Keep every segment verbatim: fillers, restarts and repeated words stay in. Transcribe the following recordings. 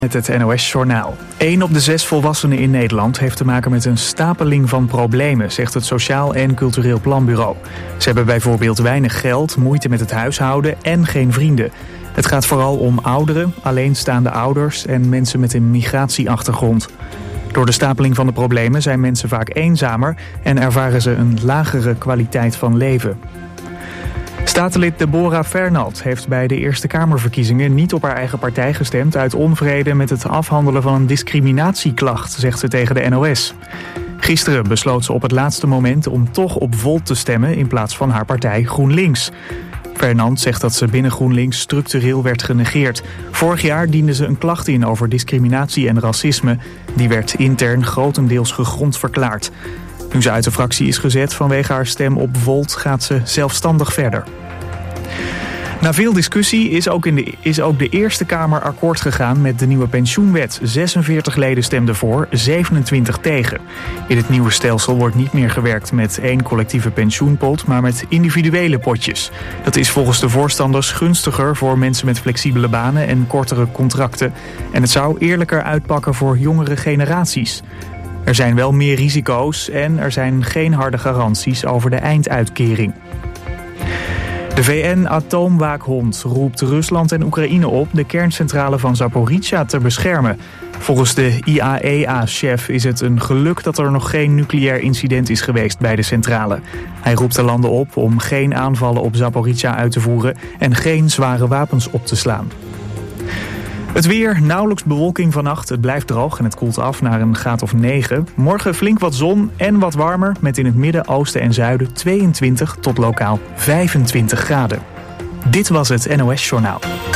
Met het N O S-journaal. Eén op de zes volwassenen in Nederland heeft te maken met een stapeling van problemen, zegt het Sociaal en Cultureel Planbureau. Ze hebben bijvoorbeeld weinig geld, moeite met het huishouden en geen vrienden. Het gaat vooral om ouderen, alleenstaande ouders en mensen met een migratieachtergrond. Door de stapeling van de problemen zijn mensen vaak eenzamer en ervaren ze een lagere kwaliteit van leven. Statenlid Deborah Fernald heeft bij de Eerste Kamerverkiezingen niet op haar eigen partij gestemd uit onvrede met het afhandelen van een discriminatieklacht, zegt ze tegen de N O S. Gisteren besloot ze op het laatste moment om toch op Volt te stemmen in plaats van haar partij GroenLinks. Fernand zegt dat ze binnen GroenLinks structureel werd genegeerd. Vorig jaar diende ze een klacht in over discriminatie en racisme. Die werd intern grotendeels gegrond verklaard. Nu ze uit de fractie is gezet vanwege haar stem op Volt gaat ze zelfstandig verder. Na veel discussie is ook, in de, is ook de Eerste Kamer akkoord gegaan met de nieuwe pensioenwet. zesenveertig leden stemden voor, zevenentwintig tegen. In het nieuwe stelsel wordt niet meer gewerkt met één collectieve pensioenpot, maar met individuele potjes. Dat is volgens de voorstanders gunstiger voor mensen met flexibele banen en kortere contracten. En het zou eerlijker uitpakken voor jongere generaties. Er zijn wel meer risico's en er zijn geen harde garanties over de einduitkering. De V N-atoomwaakhond roept Rusland en Oekraïne op de kerncentrale van Zaporizhzhia te beschermen. Volgens de I A E A-chef is het een geluk dat er nog geen nucleair incident is geweest bij de centrale. Hij roept de landen op om geen aanvallen op Zaporizhzhia uit te voeren en geen zware wapens op te slaan. Het weer, nauwelijks bewolking vannacht. Het blijft droog en het koelt af naar een graad of negen. Morgen flink wat zon en wat warmer met in het midden, oosten en zuiden tweeëntwintig tot lokaal vijfentwintig graden. Dit was het N O S-journaal.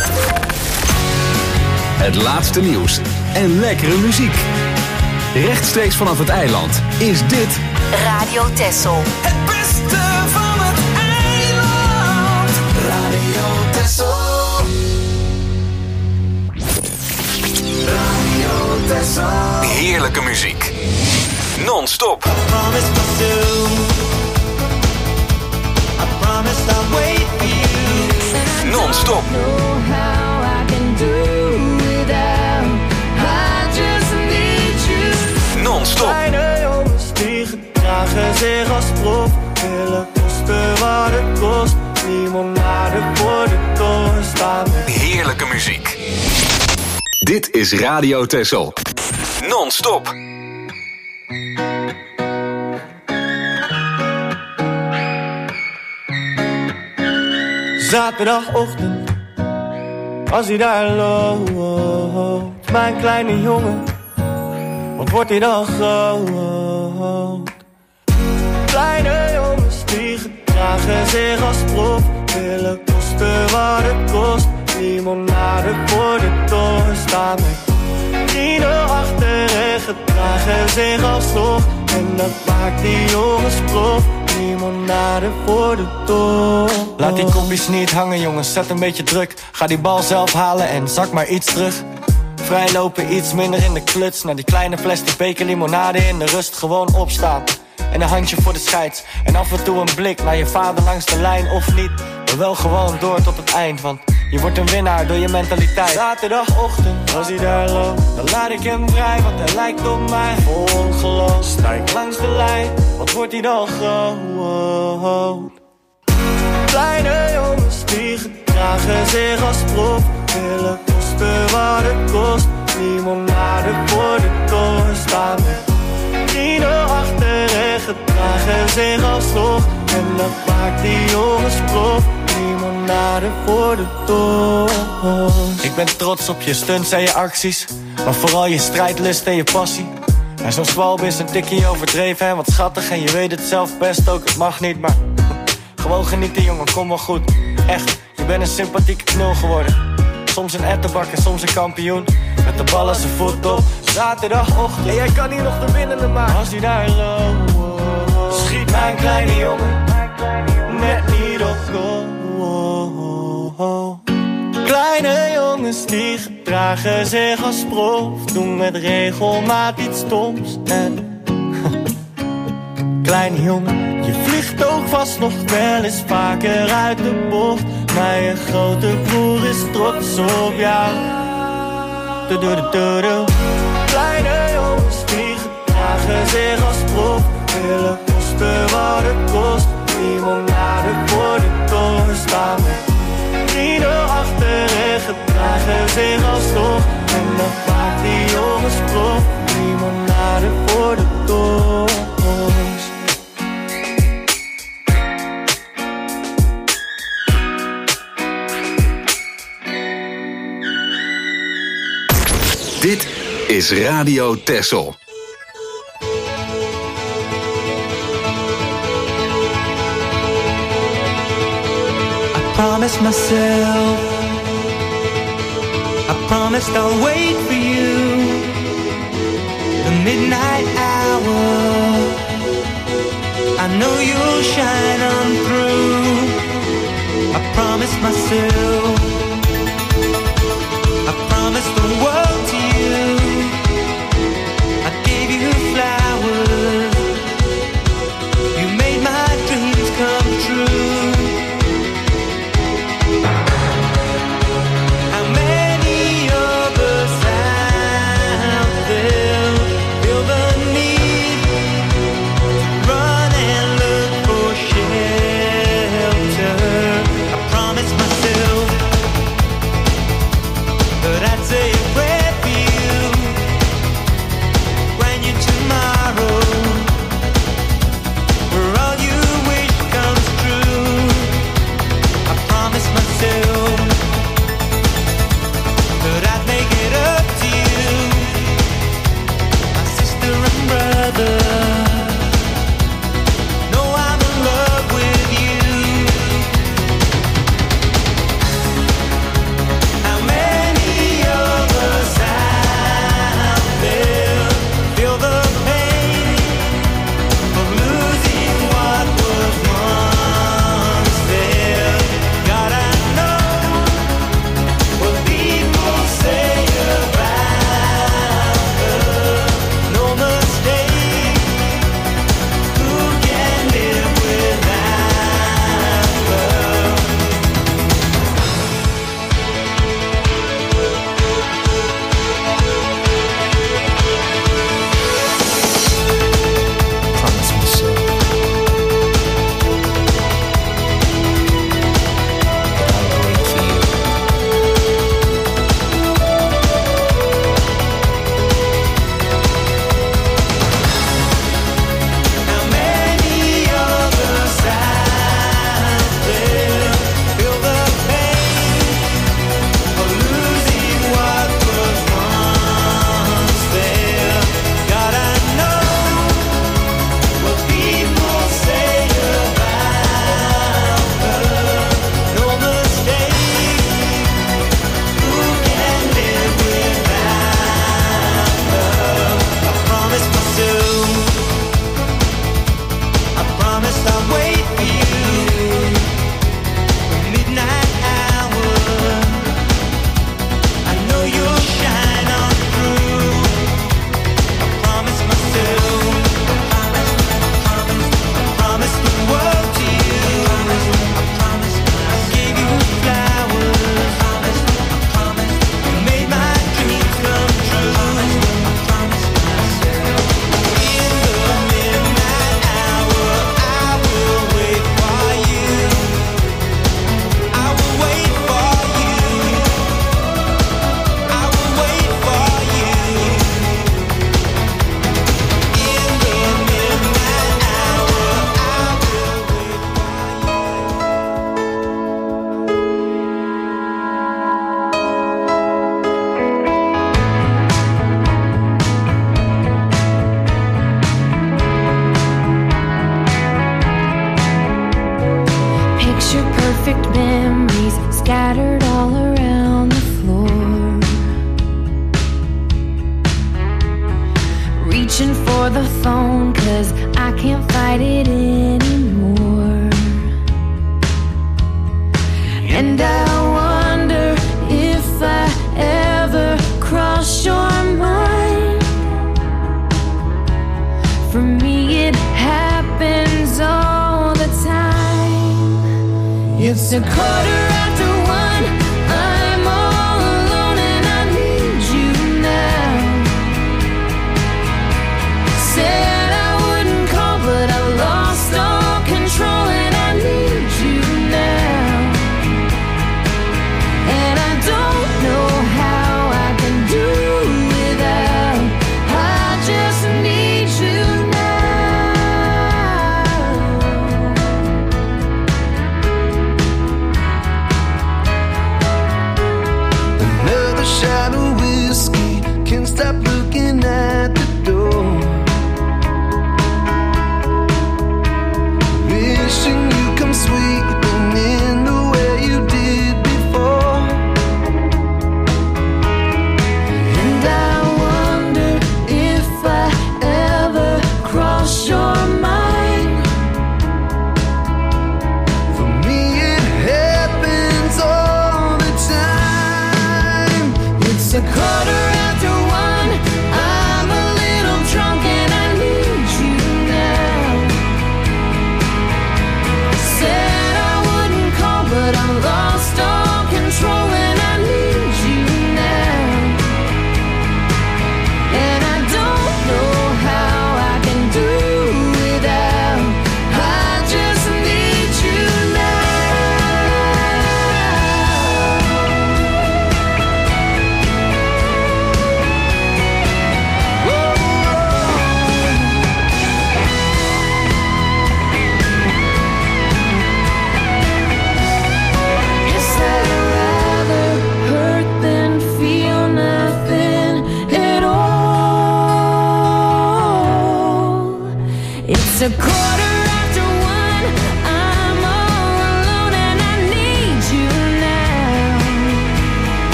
Het laatste nieuws en lekkere muziek. Rechtstreeks vanaf het eiland is dit Radio Texel. Het beste van het eiland. Radio Texel. heerlijke muziek. Non-stop. Non-stop. Non-stop. Kleine jongens die gedragen zich als prof, willen kosten wat het kost. Limonade voor de toren staan. Heerlijke muziek. Dit is Radio Texel. Non-stop. Zaterdagochtend, als hij daar loopt, mijn kleine jongen, wat wordt hij dan groot? Kleine jongens die gedragen zich als prof, willen kosten wat het kost. Limonade voor de toren staan met vrienden achter en gedragen zich alsnog. En dat maakt die jongens prof. Limonade voor de toren. Laat die kopjes niet hangen jongens, zet een beetje druk. Ga die bal zelf halen en zak maar iets terug. Vrijlopen iets minder in de kluts. Naar die kleine plastic beker limonade in de rust gewoon opstaan. En een handje voor de scheids. En af en toe een blik naar je vader langs de lijn of niet. Maar wel gewoon door tot het eind, want je wordt een winnaar door je mentaliteit. Zaterdagochtend, als hij daar loopt, dan laat ik hem vrij, want hij lijkt op mij. Vol ongeloof, sta ik langs de lijn, wat wordt hij dan groot? Kleine jongens die gedragen zich als prof, willen kosten wat het kost. Limonade voor de toren staan met vrienden achter en gedragen zich alsnog. En dat maakt die jongens prof. Limonade voor de toren. Ik ben trots op je stunts en je acties, maar vooral je strijdlust en je passie. En zo'n zwalb is een tikkie overdreven en wat schattig. En je weet het zelf best ook, het mag niet, maar gewoon genieten jongen, kom wel goed. Echt, je bent een sympathieke knul geworden. Soms een ettenbak en soms een kampioen. Met de bal als zijn voet op. Zaterdagochtend, en jij kan hier nog de winnende maken. Als hij daar loopt, schiet mijn kleine jongen net niet op goal. Kleine jongens die gedragen zich als prof, doen met regelmaat iets stoms. En kleine jongen, je vliegt ook vast nog wel eens vaker uit de bocht. Maar je grote broer is trots op jou. Du-du-du-du-du. Kleine jongens die gedragen zich als prof, willen kosten wat het kost. Limonade voor de toren, staan met vrienden achterin, gedragen zich als toch. En dat maakt die jongens prof. Limonade voor de toren. Dit is Radio Texel. I promised myself, I promised I'll wait for you. The midnight hour, I know you'll shine on through. I promised myself, I promised the world to you. I gave you flowers, you made my dreams come true. How many of us out there feel the need to run and look for shelter? I promised myself that I'd say a prayer for you when you tomorrow, where all you wish comes true. I promised myself that I'd make it up to you, my sister and brother. Know I'm in love with you. How many of us out there feel the pain of losing what was once there? God, I know what people say about love. No mistake, who can live without love? Promise myself that I'll wait for you. How many of us out there feel the pain of losing what was once there? God, I know what people say about love. No mistake, who can live without love? I promised myself, I promised I'd wait for you. The midnight hour, I know you'll shine on through. I promised myself, I promised, I promised the world to you. I promised, I gave you flowers. I promised, you made my dreams come true. I promised myself, in the midnight hour, I will wait for you. I will wait for you. I will wait for you. In the midnight hour, I will wait Picture perfect memories scattered all around the floor. Reaching for the phone 'cause I can't fight it anymore. And I wonder if I ever cross your mind. For me it happens all the time. It's a quarter after one, I'm all alone and I need you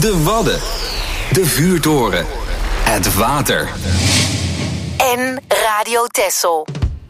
De Wadden. De vuurtoren. Het water. En Radio Texel.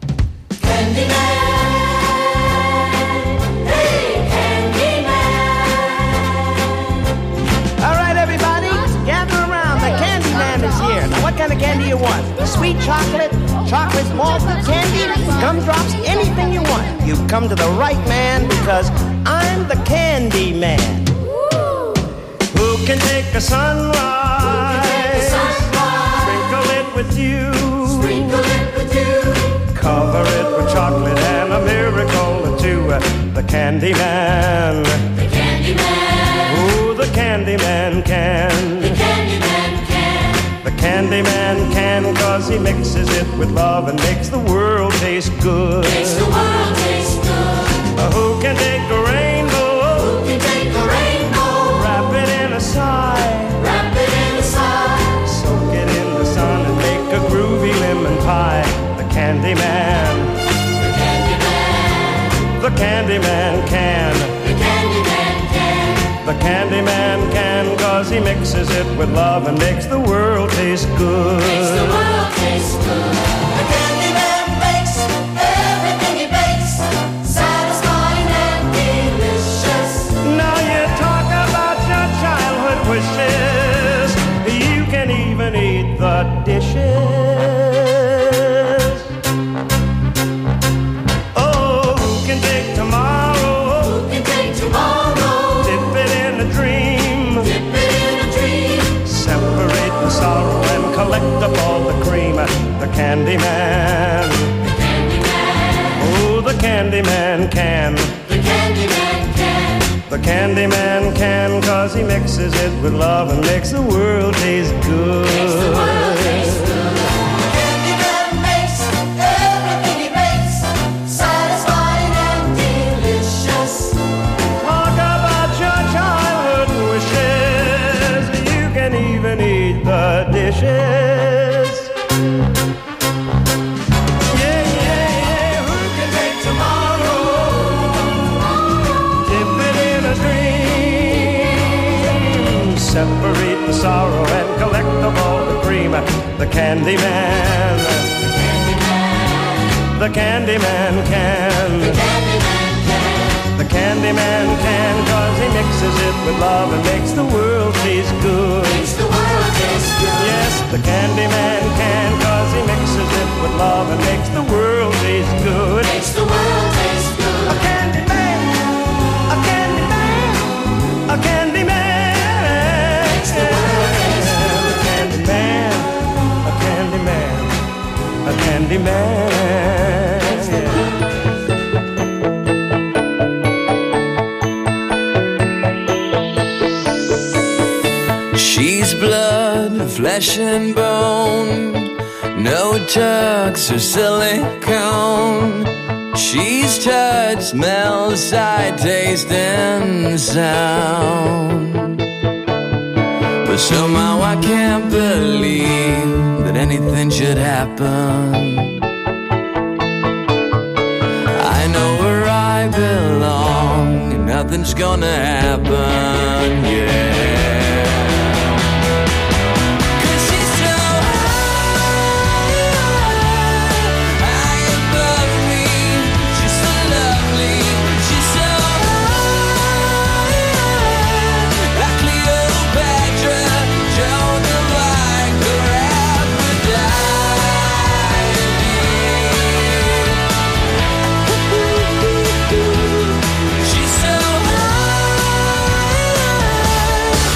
All right, everybody, gather around. The Candyman is here. Now, what kind of candy you want? Sweet chocolate, chocolate malted candy, gumdrops, anything you want. You've come to the right man because I'm the Candyman. Who can take a sunrise? Sprinkle it with you. Sprinkle it with you. Cover it with chocolate and a miracle or two. The Candyman. The Candyman. Ooh, the Candyman can. The Candyman can. The Candyman can, cause he mixes it with love and makes the world taste good. Makes the world taste good. Uh, who can take a rainbow? Who can take a rainbow? Wrap it in a sigh. Wrap it in a sigh. Soak it in the sun and make a groovy lemon pie. The Candyman. The Candyman. The Candyman can. The Candyman can. The Candyman can, cause he mixes it with love and makes the world taste good. Makes the world taste good. The Candyman makes everything he bakes satisfying and delicious. Now you talk about your childhood wishes. You can even eat the dishes. Oh, who can take tomorrow? Who can take tomorrow? Dip it in a dream. Dip it in a dream. Separate the sorrow and collect up all the cream. The Candyman. The Candyman. Oh, the Candyman can. The Candyman can. The Candyman can, cause he mixes it with love and makes the world taste good. Makes the world taste good. The Candyman makes everything he makes satisfying and delicious. Talk about your childhood wishes. You can even eat the dishes. Yeah, yeah, yeah. Who can make tomorrow? Dip it in a dream. Separate the sorrow and collect up all the cream. The Candyman. The Candyman can. The Candyman can. The Candyman can, cause he mixes it with love and makes the world taste good. Makes the world taste good. Yes, the Candyman can, cause he mixes it with love and makes the world taste good. Makes the world taste good. A Candyman, a Candyman, a Candyman. Makes the world taste good. A Candyman, a Candyman, a Candyman. She's blood, flesh and bone, no tucks or silicone. She's touch, smell, sight, taste, and sound. But somehow I can't believe that anything should happen. I know where I belong, and nothing's gonna happen, yeah. She's so high.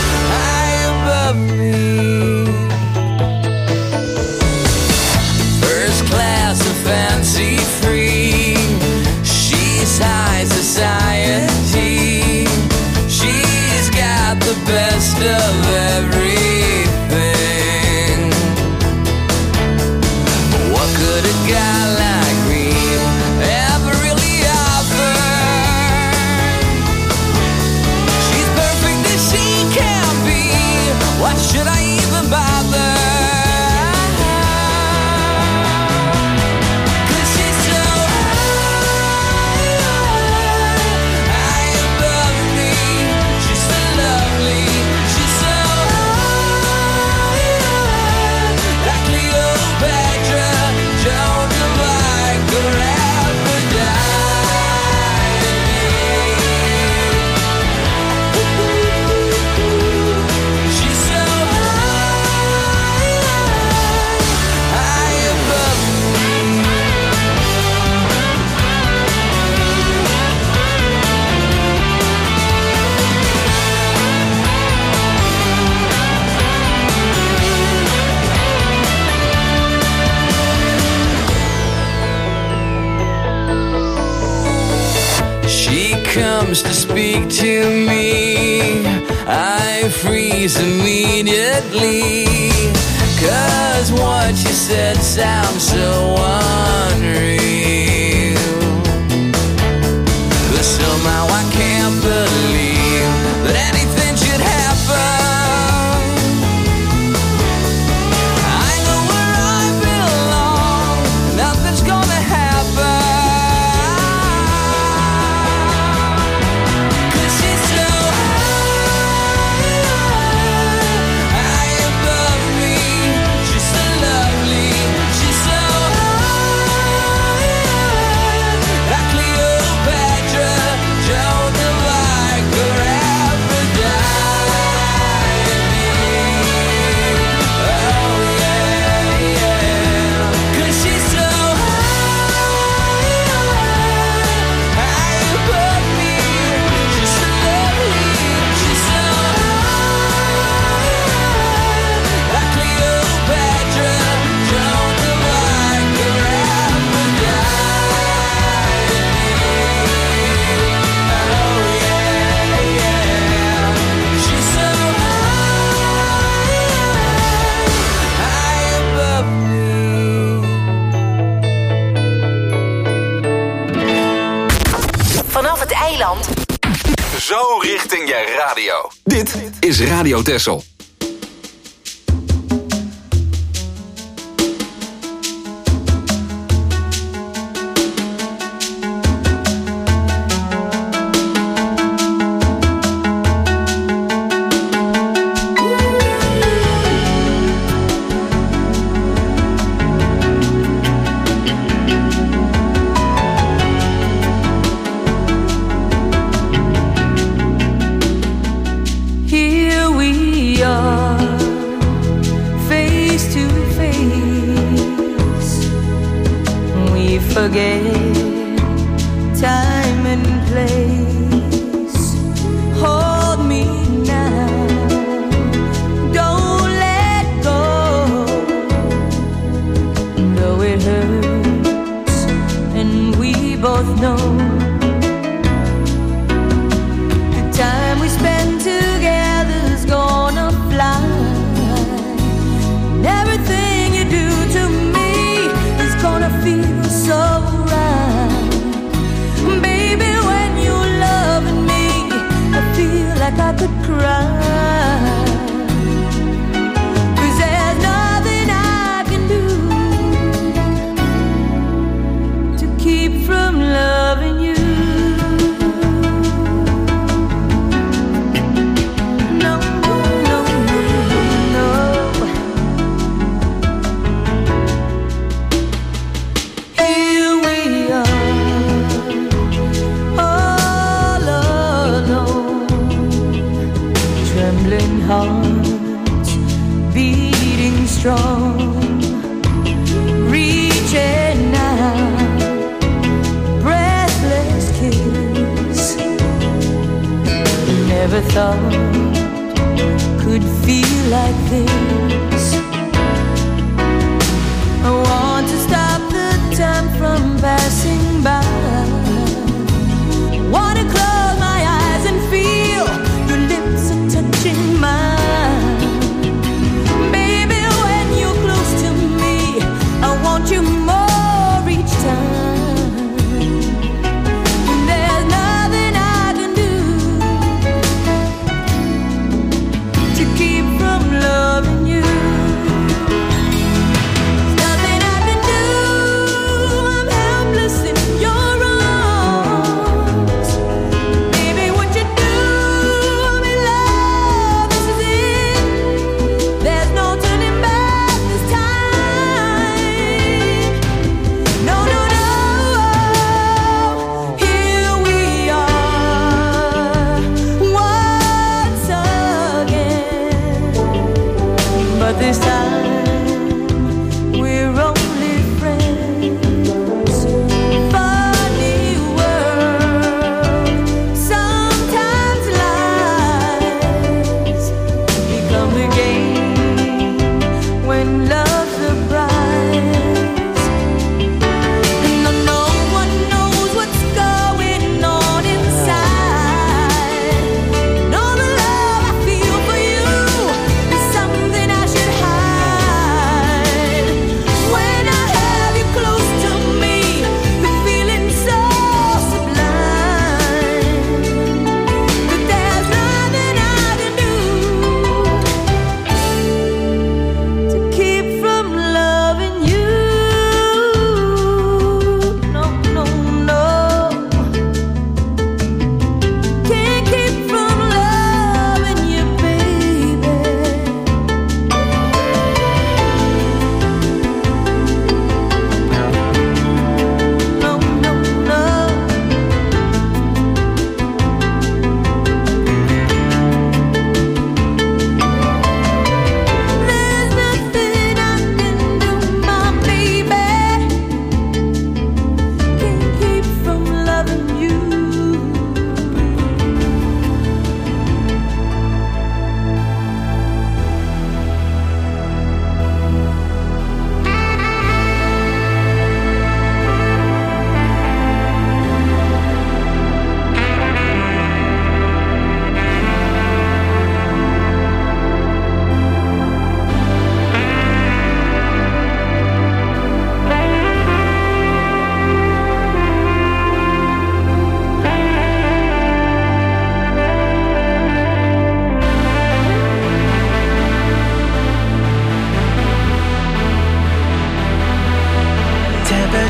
comes to speak to me, I freeze immediately. Cause what you said sounds so unreal. But somehow I can't believe that anything should happen. I know where I belong, nothing's gonna happen. Cause she's so high, high above me. She's so lovely, she's so high, like Cleopatra, Joan of Arc, or Aphrodite. Oh yeah, yeah. Cause she's so high, high above me. She's so lovely, she's so high, like Cleopatra, Joan of Arc, or Aphrodite. Oh yeah, yeah. She's so high, high above me. Vanaf het eiland. Zo richting je radio. Dit is Radio Texel. Here we are, face to face. We forget time and place. Hold me now, don't let go. Though it hurts, and we both know the time we spend together's gonna fly. And everything you do to me is gonna feel so right. Baby, when you're loving me, I feel like I could cry. 'Cause there's nothing I can do to keep from loving you. No, no, no, no. Here we are, all alone, trembling hearts beating strong, reaching out, breathless kiss. Never thought could feel like this. I want to stop the time from passing by. Want to close my eyes and feel your lips are touching mine. Baby, when you're close to me, I want you more each time. And there's nothing I can do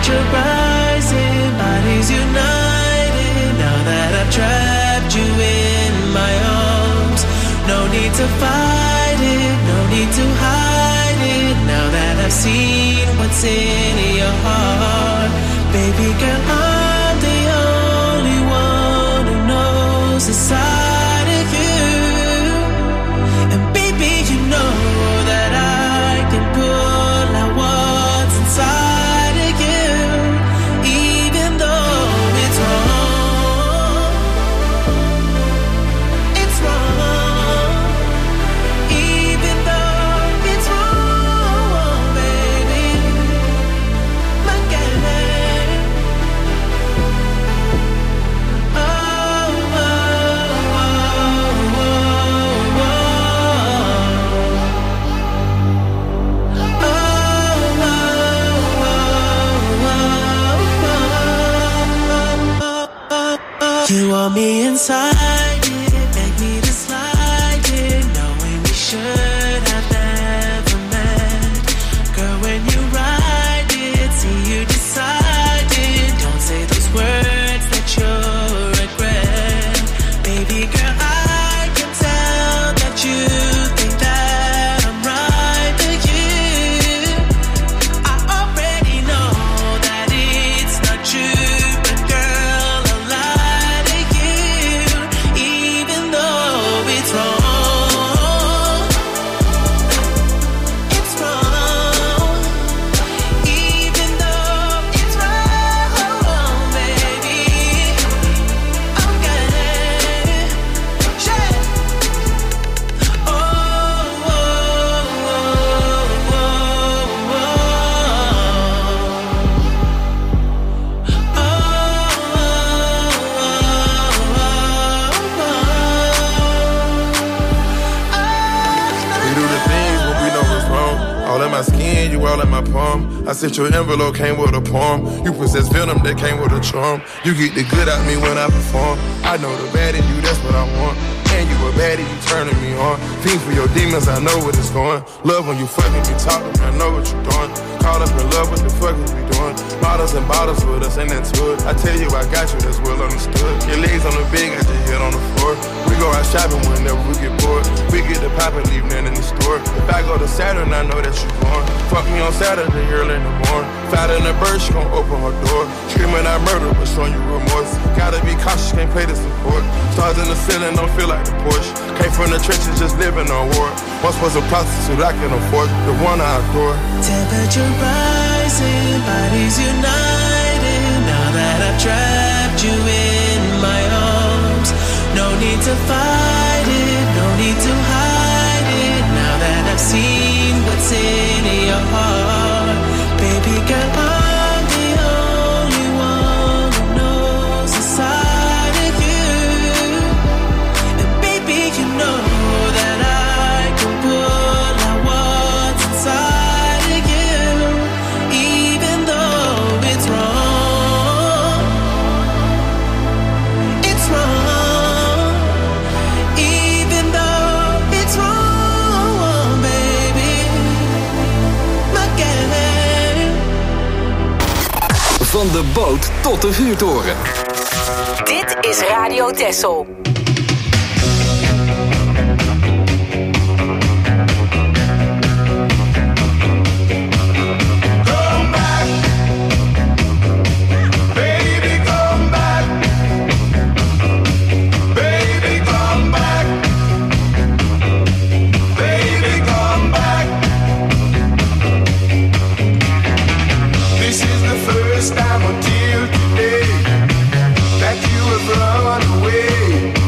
Temperature rising, bodies united. Now that I've trapped you in my arms, no need to fight it, no need to hide it. Now that I've seen what's in your heart, baby girl, I'm the only one who knows the side of you. And baby, you know that I can pull out what's inside of you, even though it's wrong. It's wrong. Even though it's wrong, baby. My girl. Oh, oh, oh, oh, oh. You want me inside it, make me to slide it, knowing we should have never met. Girl, when you ride it, see you decided. Don't say those words that you'll regret. Baby girl, I can tell that you think that I'm right for you. I already know that it's not true, but girl, I lie to you, even though it's wrong. It's wrong. Even though it's wrong, baby. Okay. Shit. Oh, oh, oh, oh, oh. We do the things when we know what's wrong. All in my skin, you all in my palm. I sent your envelope, came with a poem. You possess venom that came with a charm. You get the good out me when I perform. I know the bad in you, that's what I want. And you a baddie, you turning me on. Fiend for your demons, I know what it's going. Love when you fucking me talking, I know what you're doing. Caught up in love, what the fuck is we doing? Bottles and bottles with us, ain't that to it. I tell you I got you, that's well understood. Your legs on the bed, got your head on the floor. We go out shopping whenever we get bored. We get the pop and leave nothing in the store. If I go to Saturn, I know that you born. Fuck me on Saturday, early in the morning. Fat in the bird, she gon' open her door. Screaming out murder, but showing you remorse. Gotta be cautious, can't play the support. Stars in the ceiling, don't feel like the Porsche. Came from the trenches, just living on war. Once was a prostitute, I can afford the one I adore. Temperature rising, bodies united. Now that I've trapped you in my arms, no need to fight it, no need to hide it. Now that I've seen what's in your heart, baby girl, I'm the only one who knows the side of you. And baby, you know that I can pull out what's inside of you, even though it's wrong. It's wrong. Even though it's wrong, baby. My girl. Van de boot tot de vuurtoren. Dit is Radio Texel. This is the first time until today that you have run away.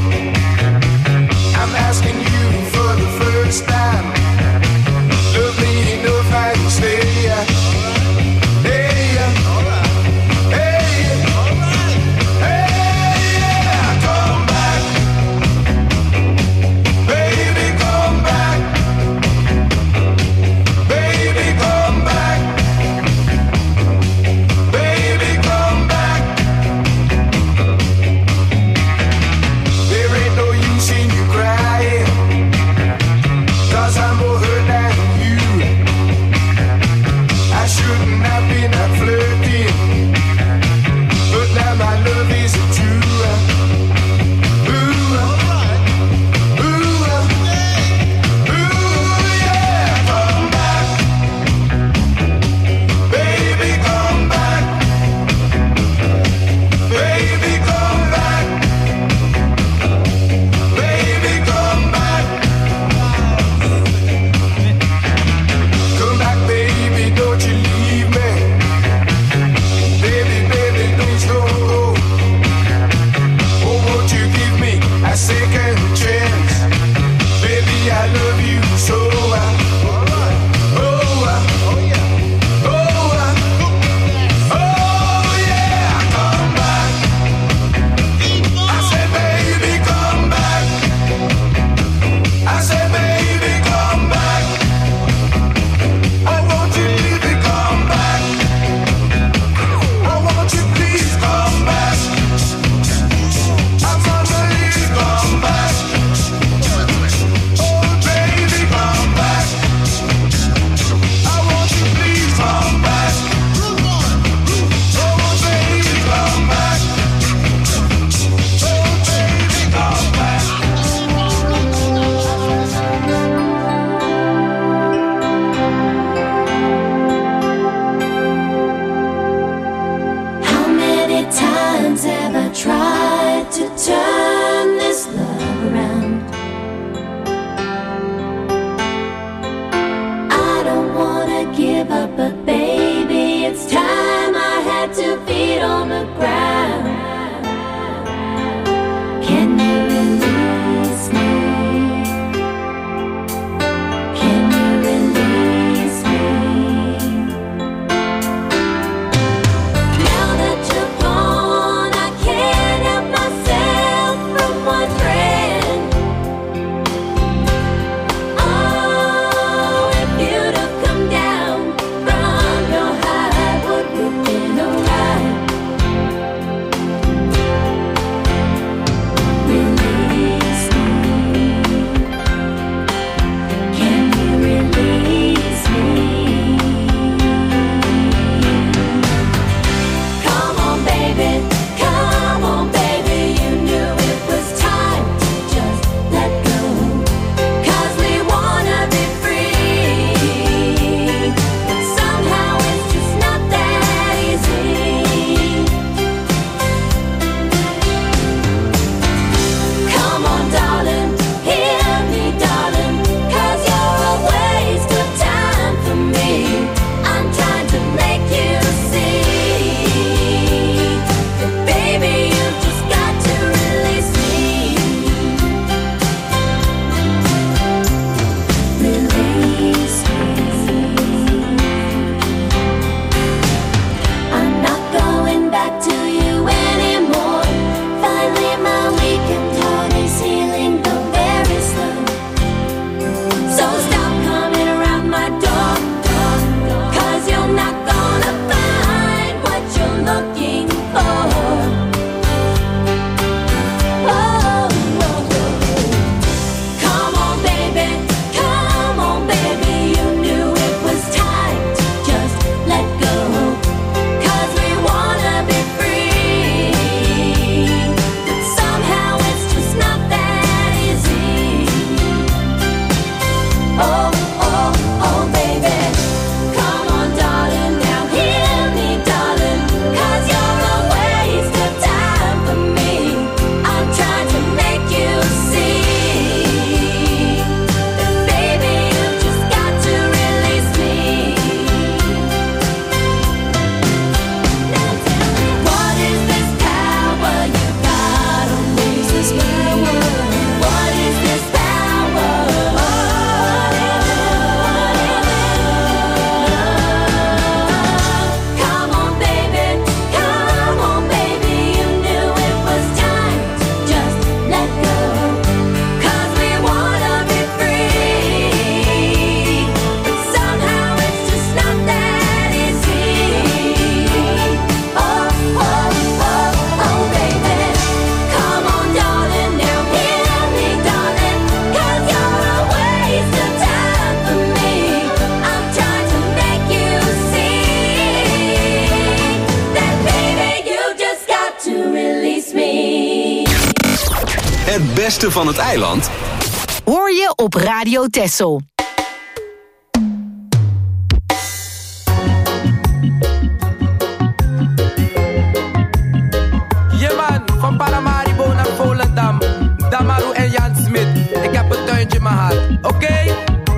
Het beste van het eiland hoor je op Radio Texel. Yeah man, van Paramaribo naar Volendam. Damaru en Jan Smit. Ik heb een tuintje in mijn hart, oké? Okay?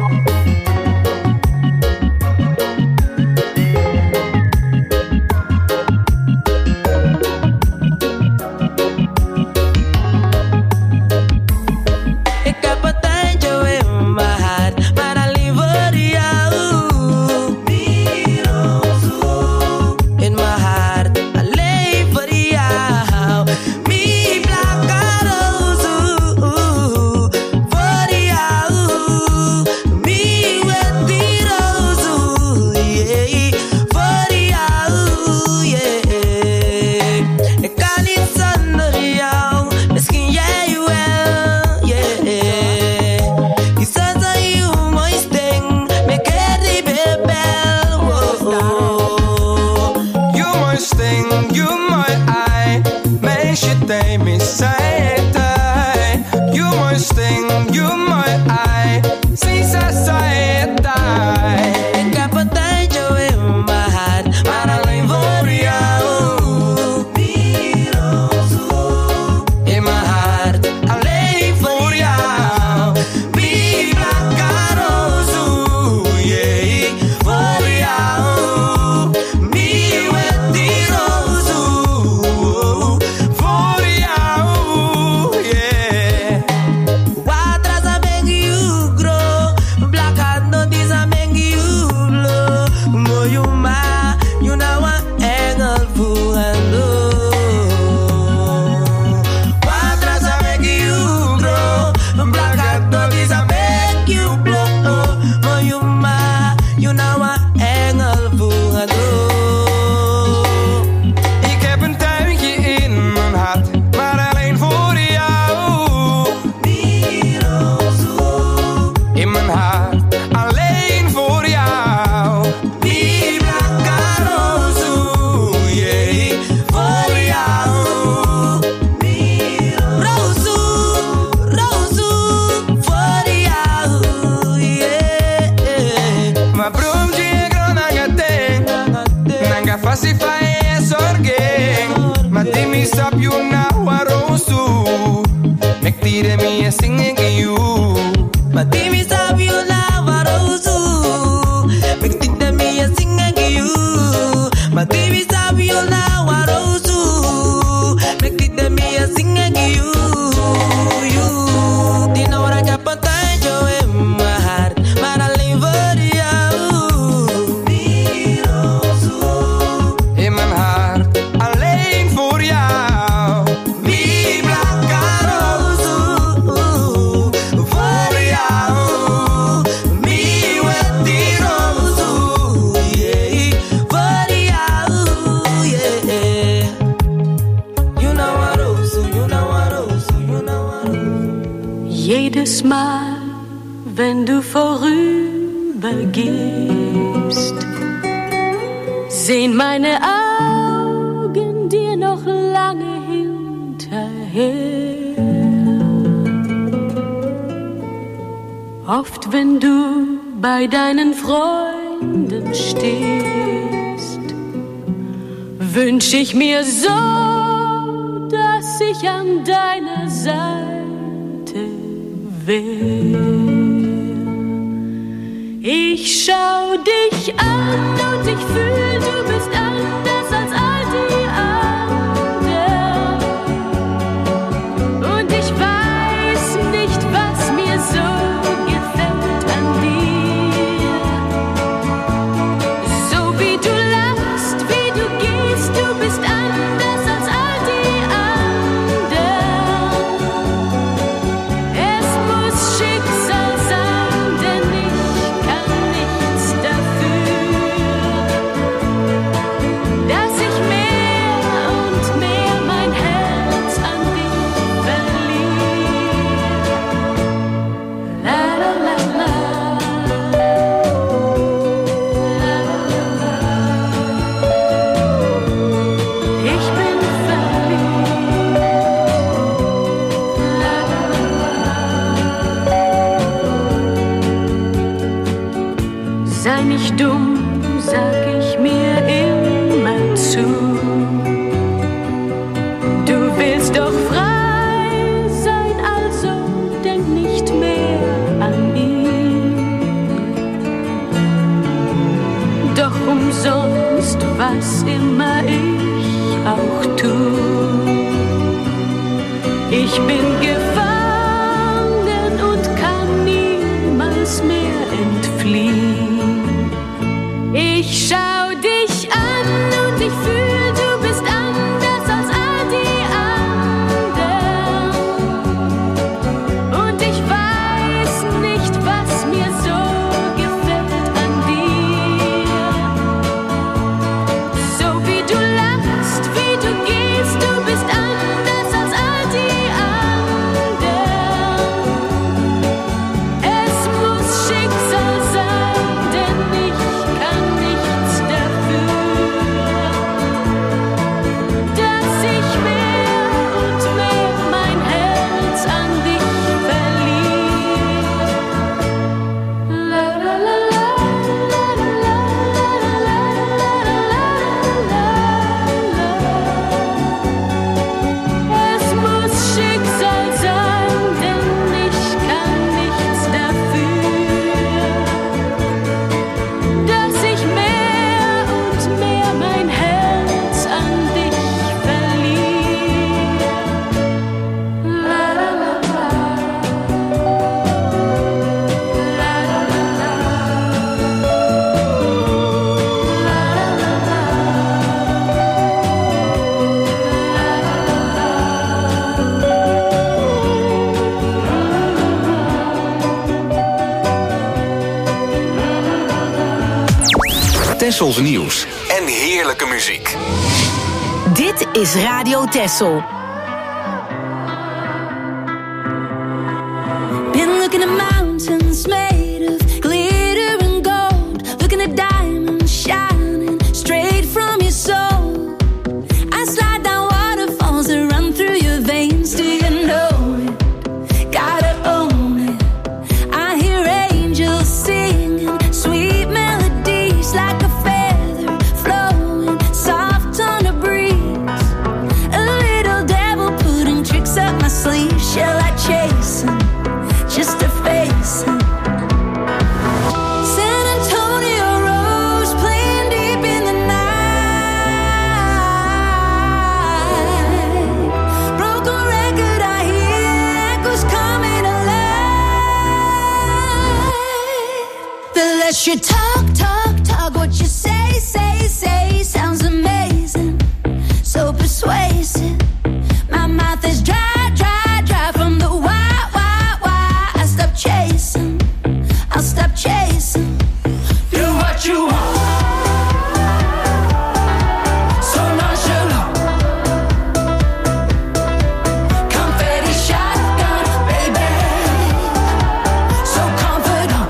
Jedes Mal, wenn du vorübergehst, sehen meine Augen dir noch lange hinterher. Oft, wenn du bei deinen Freunden stehst, wünsch ich mir so, dass ich an deiner Seite wär. Ich schau dich an und ich fühl, du bist anders als all die anderen. Und ich weiß nicht, was mir so gefällt an dir. So wie du lachst, wie du gehst, du bist anders als all die anderen. Es muss Schicksal sein, denn ich kann nichts dafür. tust, was immer ich auch tu. Ich bin gefangen und kann niemals mehr entfliehen. Ich schau dich an und ich fühl, du bist anders als all die anderen. Und ich weiß nicht, was mir so gefällt an dir. So wie du lachst, wie du gehst, du bist anders als all die anderen. Es muss Schicksal sein, denn ich kann nichts dafür, dass ich mehr und mehr mein Herz an dich verliere. La la la la, la la la la la. Es muss Schicksal sein, denn ich kann nichts dafür, dass ich mehr und mehr mein Herz an dich verliere. La la la la, la la la la, Tessels nieuws en heerlijke muziek. Dit is Radio Tessel. Been looking at mountains made of glitter and gold, looking at diamonds shining straight from your soul. I slide down waterfalls that run through your veins. Do you know it? Gotta own it. I hear angels singing sweet melodies like a feather flowing soft on a breeze. A little devil putting tricks up my sleeve. Shall I chase him just to face him? San Antonio Rose playing deep in the night. Broken record, I hear echoes coming alive. The less you talk, talk, talk, what you say, say, say sounds amazing, so persuasive. My mouth is dry, dry, dry from the why, why, why. I stop chasing, I'll stop chasing. Do what you want, so nonchalant. Confetti shotgun, baby, so confident.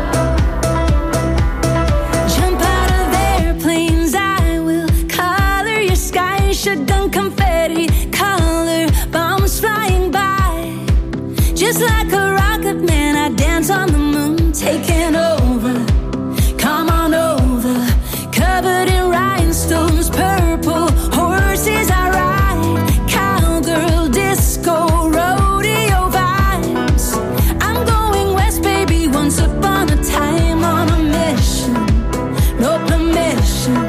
Jump out of airplanes, I will color your sky. Shotgun confetti, color bombs flying by. Just like a rocket man, I dance on the moon, taking over. Come on over, covered in rhinestones, purple horses I ride. Cowgirl, disco, rodeo vibes. I'm going west, baby, once upon a time on a mission, no permission.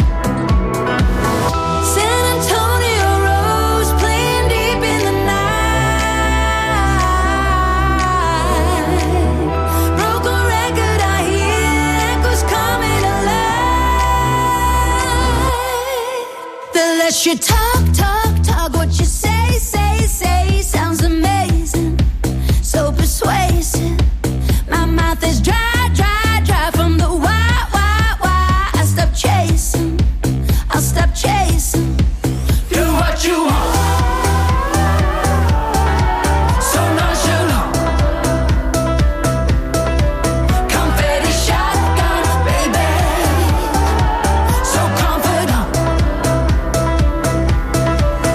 San Antonio Rose playing deep in the night. Broken record, I hear echoes coming alive. The less you talk, talk, talk, what you say, say, say sounds amazing, so persuasive. My mouth is dry, dry, dry from the why, why, why. I stop chasing, I'll stop chasing. Do what you want, so nonchalant. Confetti shotgun, baby, so confident.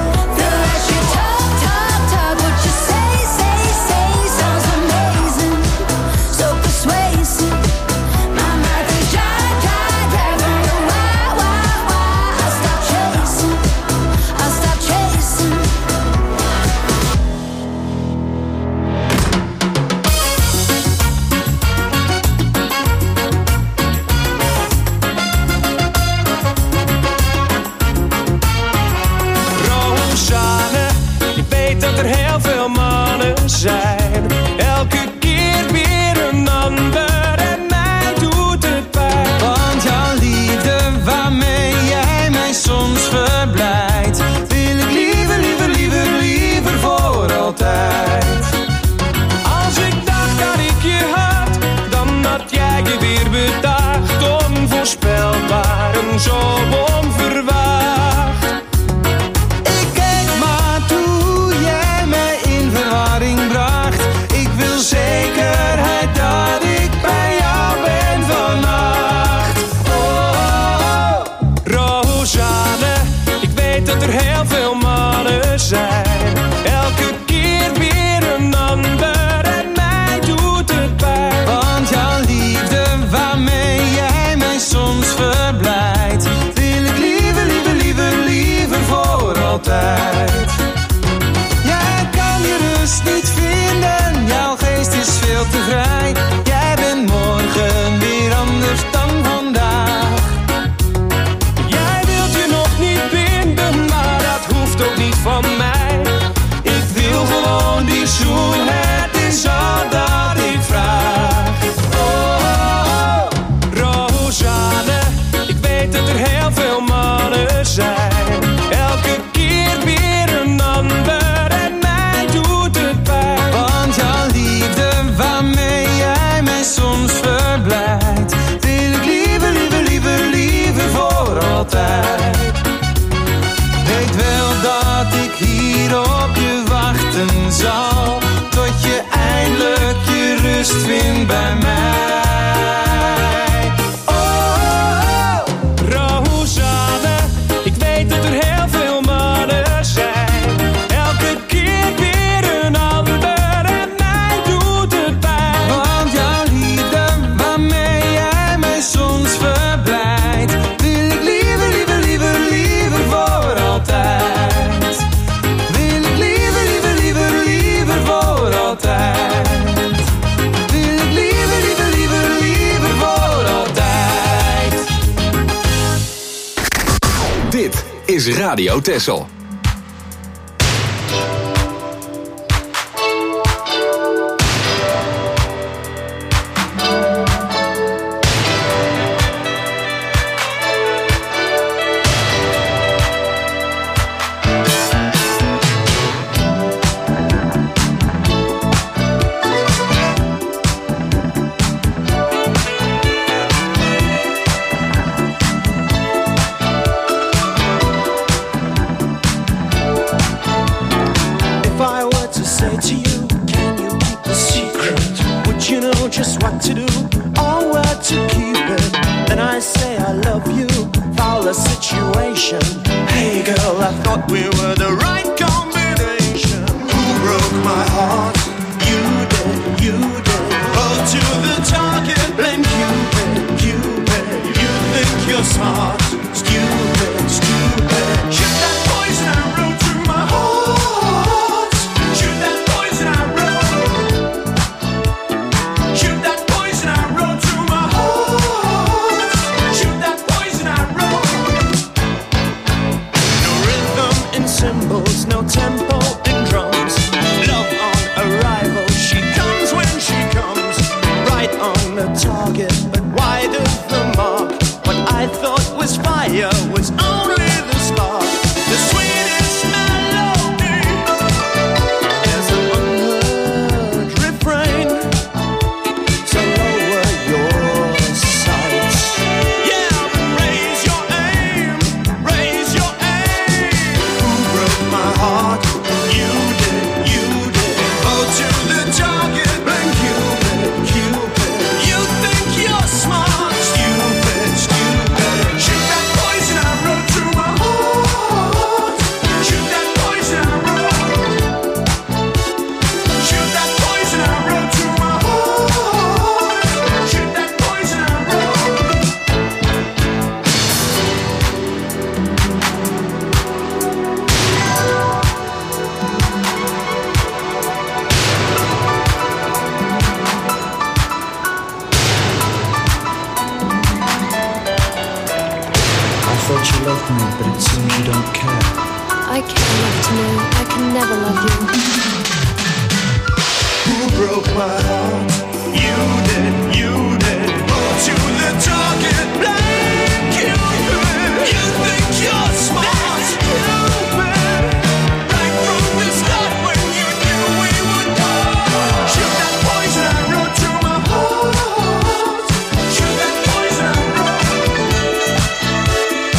zo onverwacht. Ik keek maar toe jij mij in verwarring bracht. Ik wil zekerheid dat ik bij jou ben vannacht. Oh, Rosanne, ik weet dat er heel veel mannen zijn. Elke keer weer een ander en mij doet het pijn. Want jouw liefde waarmee jij mij soms verblijdt, wil ik liever, liever, liever, liever voor altijd. Jij kan je rust niet vinden, jouw geest is veel te vrij. Jij bent morgen weer anders dan vandaag. Jij wilt je nog niet binden, maar dat hoeft ook niet van mij. Ik wil gewoon die zoen, het is al dat ik vraag. Oh, Rosanne, ik weet dat er heel veel mannen zijn. Elke keer weer een ander en mij doet het pijn. Want jouw liefde waarmee jij mij soms verblijdt, wil ik liever, liever, liever, liever voor altijd. Weet wel dat ik hier op je wachten zal, tot je eindelijk je rust vindt bij mij. Oh, Rosanne, ik weet dat er heel veel mannen zijn. Elke keer weer een ander en mij doet het pijn. Want jouw liefde waarmee jij mij soms verblijdt, wil ik liever, liever, liever, liever voor altijd. Wil ik liever, liever, liever, liever voor altijd. Wil ik liever, liever, liever, liever voor altijd. Dit is Radio Texel. If I were to say to you, can you keep a secret? Would you know just what to do or where to keep it? Then I say I love you, foul the situation. Hey girl, I thought we were the right combination. Who broke my heart? You did, you did. Oh, to the target, blame Cupid, Cupid. You think you're smart, stupid, stupid. Shoot that poison arrow through my heart. Shoot that poison arrow. Shoot that poison arrow through my heart. Shoot that poison arrow. No rhythm in cymbals, no tempo in drums. Love on arrival, she comes when she comes. Right on the target, but wide of the mark. What I thought was fire was only the spark. The sweetest melody is an unheard refrain. So lower your sights. Yeah, raise your aim, raise your aim. Who broke my heart? You did, you did. Oh, to the target, blame Cupid, Cupid. You think you're smart, stupid, stupid. Shoot that poison arrow through my heart. Shoot that poison arrow. Shoot that poison arrow through my heart. Shoot that poison arrow. I thought you loved me, but it seems you don't care. I care enough to know I can never love you. Who broke my heart? You did, you did. Oh, to the target, blame Cupid. You think you're smart, stupid. Right from the start when you knew we would part. Shoot that poison arrow through my heart. Shoot that poison arrow.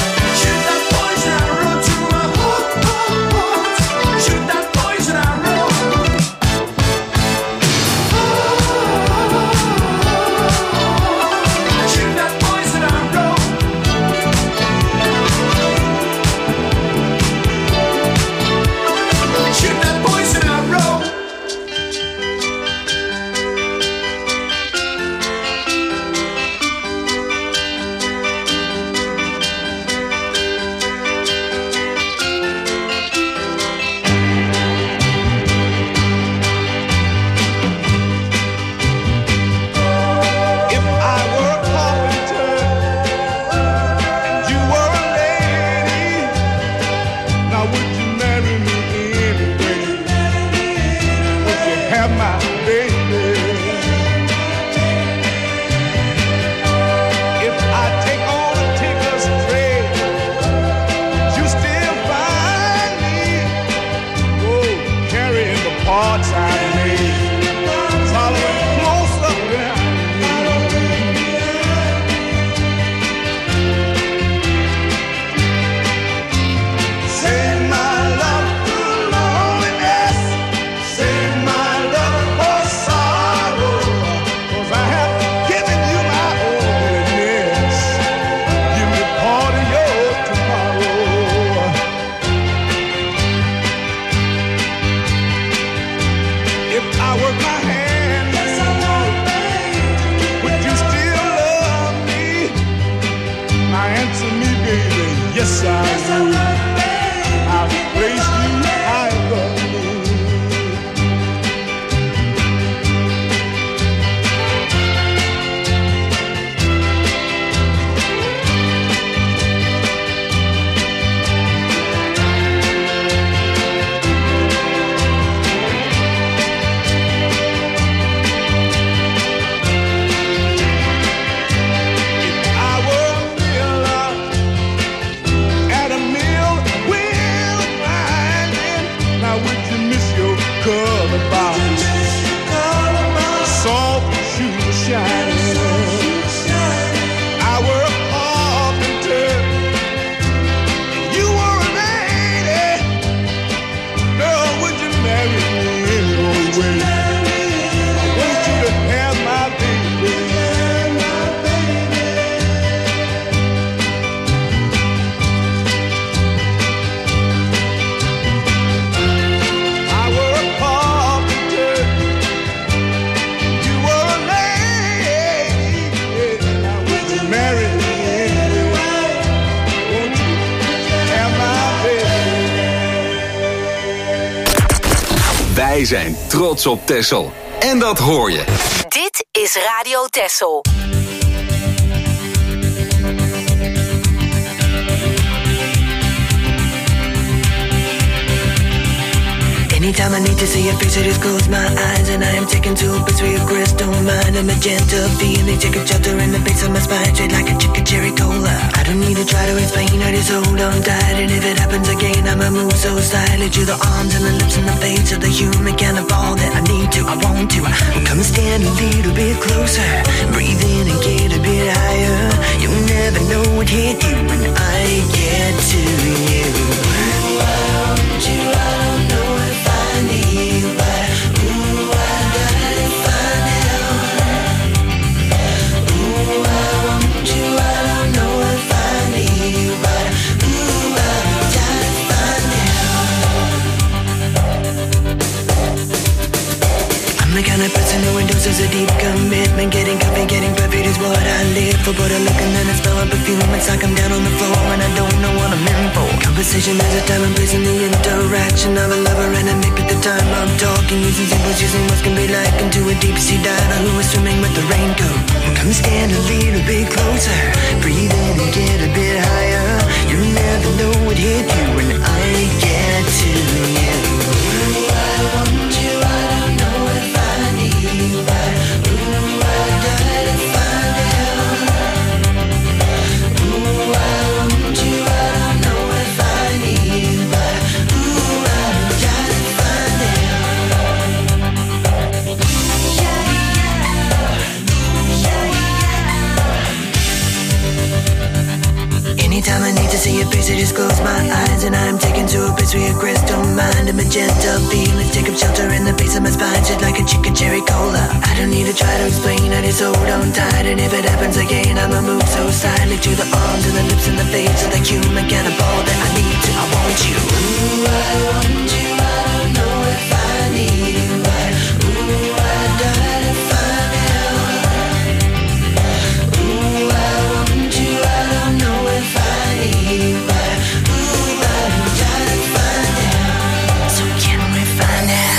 about you. I'll place you high above me. Wij zijn trots op Texel. En dat hoor je. Dit is Radio Texel. Anytime I need to see your face, I just close my eyes and I am taken to a place where your crystal mind, a magenta feeling, take a shelter in the base of my spine, straight like a chicken cherry cola. I don't need to try to explain, I just hold on tight, and if it happens again, I'ma move so silently to the arms and the lips and the face of the human cannibal that I need to, I want to. Come stand a little bit closer, breathe in and get a bit higher. You'll never know what hit you when I get to you. Ooh, I want you, I don't know if I need you, but ooh, I gotta find out. Ooh, I want you, I don't know if I need you, but ooh, I gotta find out. I'm the kind of person who endorses a deep commitment. Getting coffee, getting perfect is what I live for. But I look and then I smell a perfume. It's like I'm down on the floor and I don't know what I'm in for. Conversation is a time and place in the interaction of a lover and a mate at the time I'm talking. Using symbols, using what can be like into a deep sea diver who is swimming with the raincoat. Come stand a little bit closer, breathe in and get a bit higher. You never know what hit you when I get to you. Ooh, I want you, I don't know if I need you, but ooh, I gotta find out. Ooh, I want you, I don't know if I need you, but ooh, I gotta find out. Anytime I need to see your face, I just close my eyes and I'm taken to a place where your crystal mind, a magenta feelings, take up shelter in the base of my spine, shit like a chicken cherry cola. I don't need to try to explain, I just hold on tight, and if it happens again, I'ma move so silently to the arms and the lips and the face of the human cannibal that I need to, I want you. Ooh, I want you, I don't know if I need you, but ooh, I gotta find out. Ooh, I want you, I don't know if I need you, but ooh, I gotta find out. So can we find out?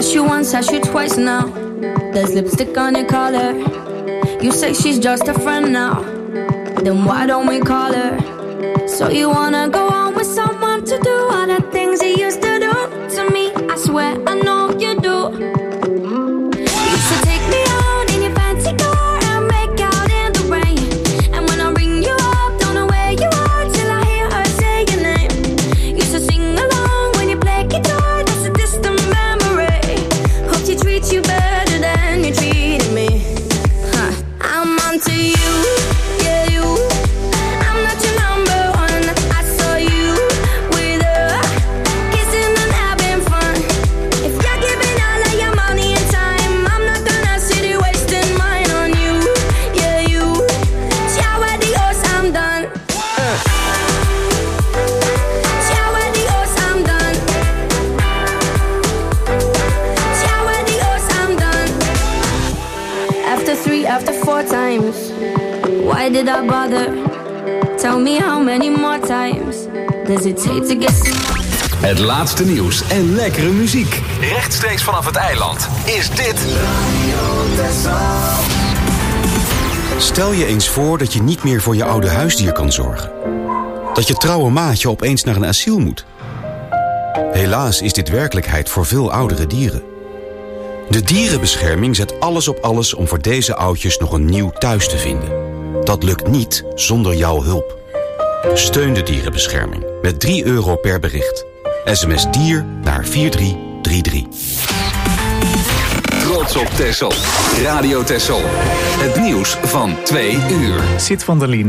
Ask you once, ask you twice now. There's lipstick on your collar. You say she's just a friend now. Then why don't we call her? So you wanna go on with someone to do all the things you used to do to me? I swear I know you do. You used to take me out in your fancy car and make out in the rain. And when I ring you up, don't know where you are till I hear her say your name. Used to sing along when you play guitar. That's a distant memory. Hope she treats you better than you treated me. Huh. I'm onto you, yeah you. I'm not your number one. I saw you with her, kissing and having fun. If you're giving all of your money and time, I'm not gonna sit here wasting mine on you, yeah you. Ciao adios, I'm done. Ciao adios, I'm done. Ciao adios, I'm done. After three, after four times, why did I bother? Tell me how many more times does it take to get Het laatste nieuws en lekkere muziek. Rechtstreeks vanaf het eiland is dit Stel je eens voor dat je niet meer voor je oude huisdier kan zorgen. Dat je trouwe maatje opeens naar een asiel moet. Helaas is dit werkelijkheid voor veel oudere dieren. De dierenbescherming zet alles op alles om voor deze oudjes nog een nieuw thuis te vinden. Dat lukt niet zonder jouw hulp. Steun de dierenbescherming met drie euro per bericht. S M S dier naar vier drie drie drie. Trots op Texel. Radio Texel. Het nieuws van twee uur. Sid van der Lien.